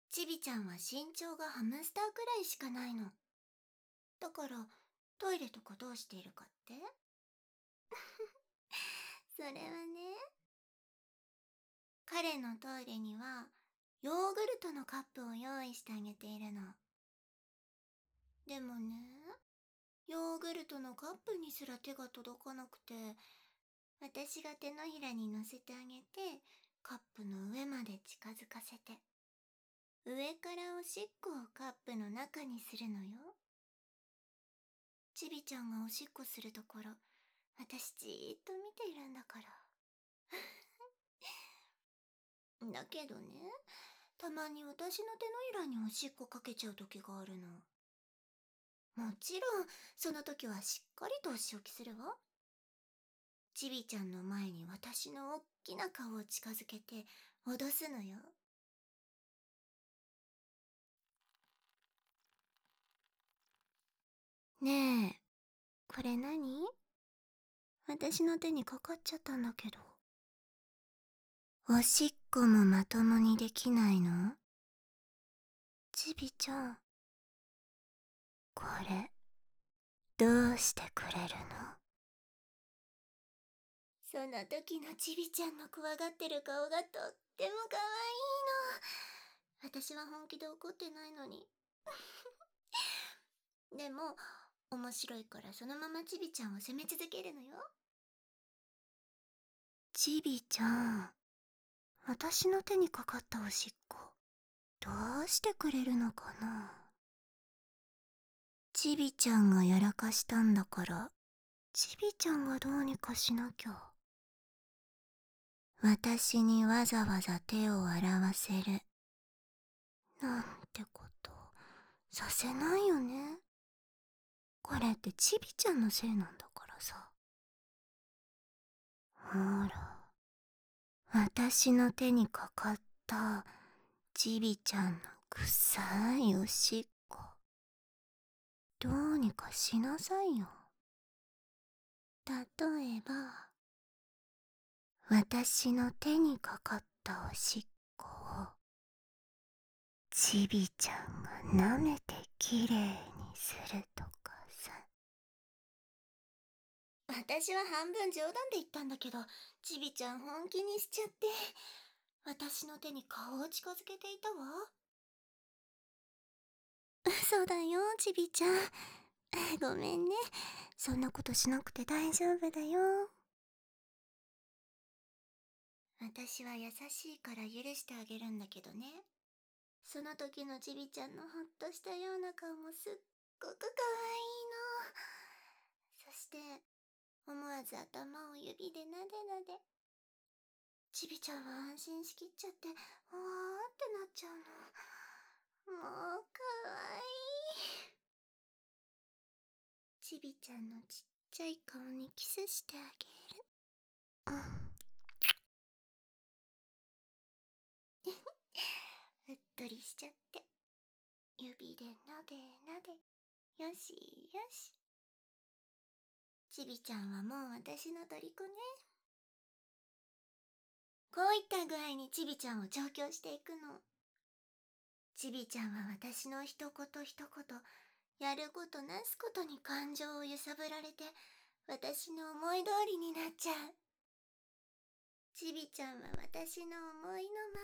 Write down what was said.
ちびちゃんは身長がハムスターくらいしかないの。だからトイレとかどうしているかって？それはね、彼のトイレにはヨーグルトのカップを用意してあげているの。でもね、ヨーグルトのカップにすら手が届かなくて、私が手のひらに乗せてあげて、カップの上まで近づかせて、上からおしっこをカップの中にするのよ。ちびちゃんがおしっこするところ、私じーっと見ているんだから。だけどね、たまに私の手のひらにおしっこかけちゃう時があるの。もちろん、その時はしっかりとお仕置きするわ。ちびちゃんの前に私のおっきな顔を近づけて脅すのよ。ねえ、これ何？私の手にかかっちゃったんだけど。おしっこもまともにできないの？ちびちゃん、これ、どうしてくれるの？その時のちびちゃんの怖がってる顔がとっても可愛いの。私は本気で怒ってないのに。でも、面白いからそのままちびちゃんを責め続けるのよ。ちびちゃん、私の手にかかったおしっこ、どうしてくれるのかな？ちびちゃんがやらかしたんだから、ちびちゃんがどうにかしなきゃ。私にわざわざ手を洗わせるなんてことさせないよね。これってちびちゃんのせいなんだからさ。ほら、私の手にかかったちびちゃんの臭いおしっこ、どうにかしなさいよ。例えば、私の手にかかったおしっこをちびちゃんが舐めてきれいにするとかさ。私は半分冗談で言ったんだけど、ちびちゃん本気にしちゃって、私の手に顔を近づけていたわ。そうだよ、ちびちゃん。ごめんね。そんなことしなくて大丈夫だよ。私は優しいから許してあげるんだけどね。その時のちびちゃんのほっとしたような顔もすっごく可愛いの。そして、思わず頭を指でなでなで。ちびちゃんは安心しきっちゃって、わーってなっちゃうの。もうかわいい。ちびちゃんのちっちゃい顔にキスしてあげる。うっとりしちゃって、指でなでなで、よしよし。ちびちゃんはもう私の虜ね。こういった具合にちびちゃんを調教していくの。ちびちゃんは私の一言一言、やることなすことに感情を揺さぶられて、私の思い通りになっちゃう。ちびちゃんは私の思いのま